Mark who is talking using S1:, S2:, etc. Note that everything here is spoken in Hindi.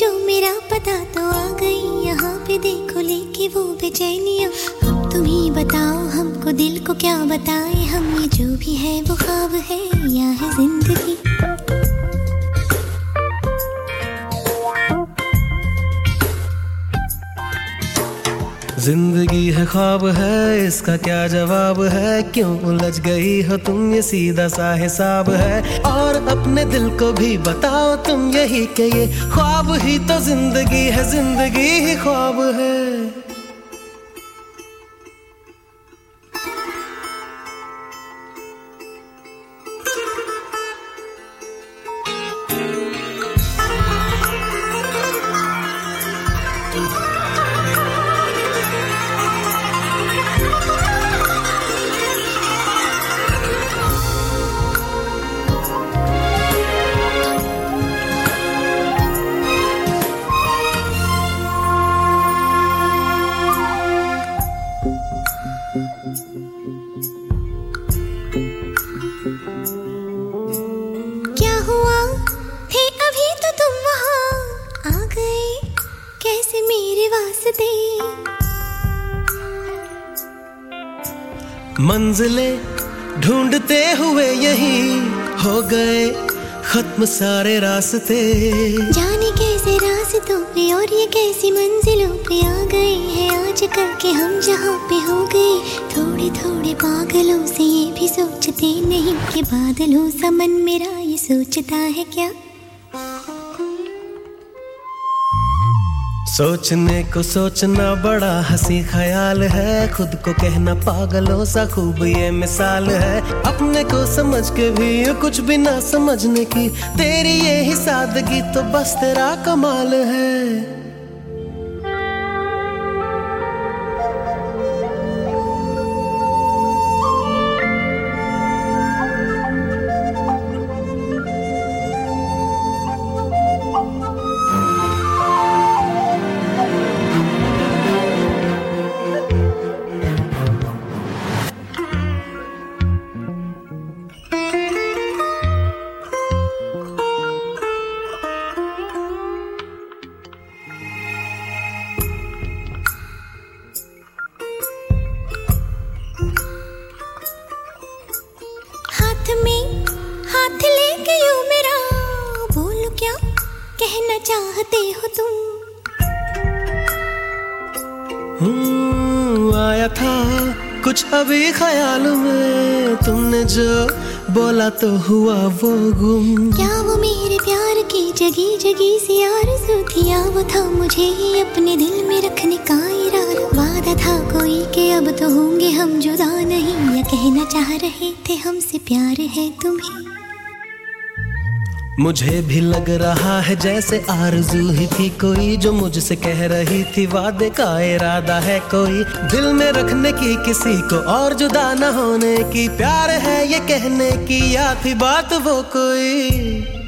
S1: जो मेरा पता तो आ गई यहाँ पे, देखो लेके वो बेचैनियाँ। अब तुम ही बताओ हमको, दिल को क्या बताए हम, ये जो भी है वो ख्वाब है या है जिंदगी।
S2: जिंदगी है ख्वाब है, इसका क्या जवाब है, क्यों उलझ गई हो तुम, ये सीधा सा हिसाब है। और अपने दिल को भी बताओ तुम यही कि ये ख्वाब ही तो जिंदगी है, जिंदगी ही ख्वाब है।
S1: क्या हुआ थे अभी तो तुम वहाँ आ गए, कैसे मेरे वास्ते।
S2: मंजिलें ढूंढते हुए यही हो गए खत्म सारे रास्ते।
S1: जाने कैसे रास्तों पे और ये कैसी मंजिलों पे आ गए हैं आज करके हम जहाँ पे हो गए। थोड़े थोड़े पागलों से ये भी सोचते नहीं कि बादलों सा मन मेरा ये सोचता है क्या।
S2: सोचने को सोचना बड़ा हंसी ख्याल है, खुद को कहना पागलों सा खूब ये मिसाल है। अपने को समझ के भी कुछ भी ना समझने की तेरी ये ही सादगी तो बस तेरा कमाल है।
S1: हाथ में हाथ लेके यूं मेरा बोलो क्या कहना चाहते हो तुम।
S2: आया था कुछ अभी ख्याल में, तुमने जो बोला तो हुआ वो गुम।
S1: क्या वो मेरे प्यार की जगी जगी सी आरज़ू थी, या वो था मुझे ही अपने दिल में रखने का इरादा। वादा था कोई कि अब तो होंगे हम जुदा नहीं, या कहना चाह रहे थे हमसे प्यार है तुम्हें।
S2: मुझे भी लग रहा है जैसे आरज़ू ही थी कोई, जो मुझसे कह रही थी वादे का इरादा है कोई। दिल में रखने की किसी को और जुदा न होने की, प्यार है ये कहने की, या थी बात वो कोई।